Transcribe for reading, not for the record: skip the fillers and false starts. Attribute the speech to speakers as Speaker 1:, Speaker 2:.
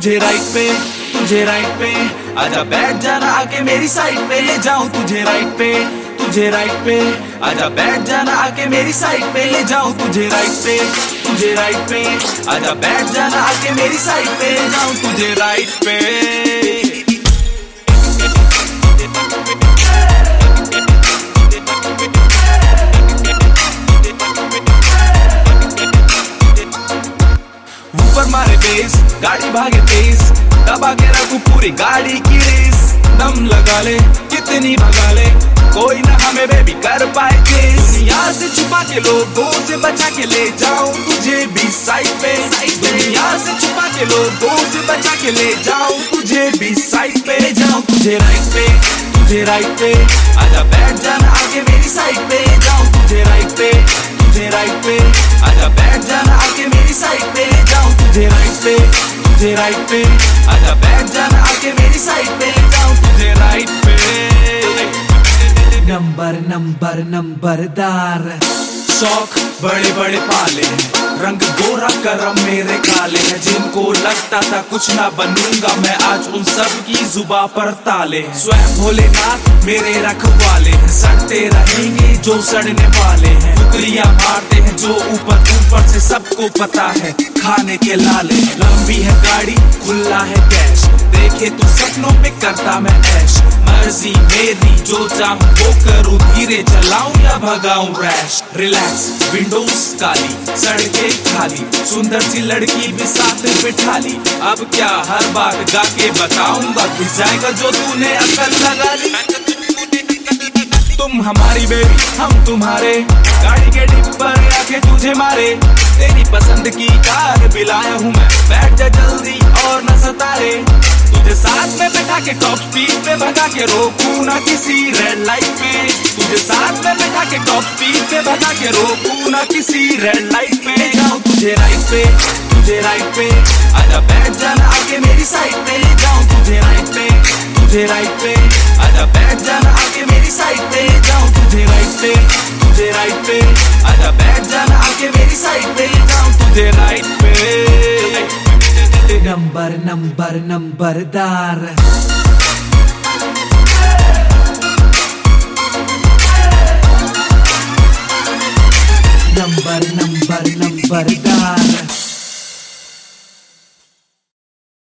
Speaker 1: तुझे राइट पे आजा बैठ जाना आके मेरी साइड पे, ले जाऊं तुझे राइट पे आजा बैठ जाना आके मेरी साइड पे, ले जाऊं तुझे राइट पे आजा बैठ जाना आके मेरी साइड पे, ले जाऊं तुझे राइट पे। ऊपर मारे बेस, गाड़ी भागे तेज, दबा के रखूं पूरी गाड़ी की रेस। दम लगा ले कितनी भगा ले, कोई ना हमें बेबी कर पाए चेस। दुनिया से छुपा के लोगों से बचा के ले जाऊं तुझे भी साइड पे, दुनिया से छुपा के लोगों से बचा के ले जाऊं तुझे भी साइड पे, ले जाऊं तुझे राइट पे आजा बैठ जाना आके मेरी साइड पे, ले जाऊं तुझे राइट पे आजा बैठ जाना आके मेरी साइड पे, ले जाऊं तुझे राइट पे आजा बैठ जाना आके मेरी साइड पे, ले जाऊं तुझे राइट पे।
Speaker 2: नंबरदार
Speaker 1: शौक बड़े बड़े पाले हैं, रंग गोरा करम मेरे काले हैं। जिनको लगता था कुछ ना बनूंगा मैं, आज उन सब की जुबां पर ताले हैं। स्वयं भोलेनाथ मेरे रखवाले हैं, सड़ते रहेंगे जो सड़ने वाले हैं। टुकड़ियां मारते हैं जो ऊपर से सबको पता है खाने के लाले हैं। लंबी है गाड़ी खुला है कैश, देखे तो सपनों में करता मैं ऐश। मर्जी मेरी जो चाहूं वो करूं, धीरे चलाऊं या भगाऊं रैश। रिलैक्स विंडोज काली, सड़कें खाली, सुंदर सी लड़की भी साथ बिठा ली। अब क्या हर बात गा के बताऊंगा, घिस जाएगा जो तूने अकल लगा ली। तुम हमारी बेबी हम तुम्हारे, गाड़ी के डिप पर आके तुझे मारे। तेरी पसंद की कार भी लाया हूँ मैं, बैठ जा जल्दी और न सतारे। तुझे साथ में बैठा के टॉप स्पीड पे भगा के रोकूं ना किसी रेड लाइट पे, तुझे साथ में बैठा के टॉप स्पीड पे भगा के रोकूं ना किसी रेड लाइट पे। ले जाऊं तुझे राइट पे आजा बैठ जाना आके मेरी साइड पे, ले जाऊं तुझे राइट पे आजा बैठ जाना आके मेरी साइड पे, ले जाऊं तुझे राइट पे आजा बैठ जाना आके मेरी साइड पे, ले जाऊं तुझे राइट पे।
Speaker 2: नंबरदार नंबरदार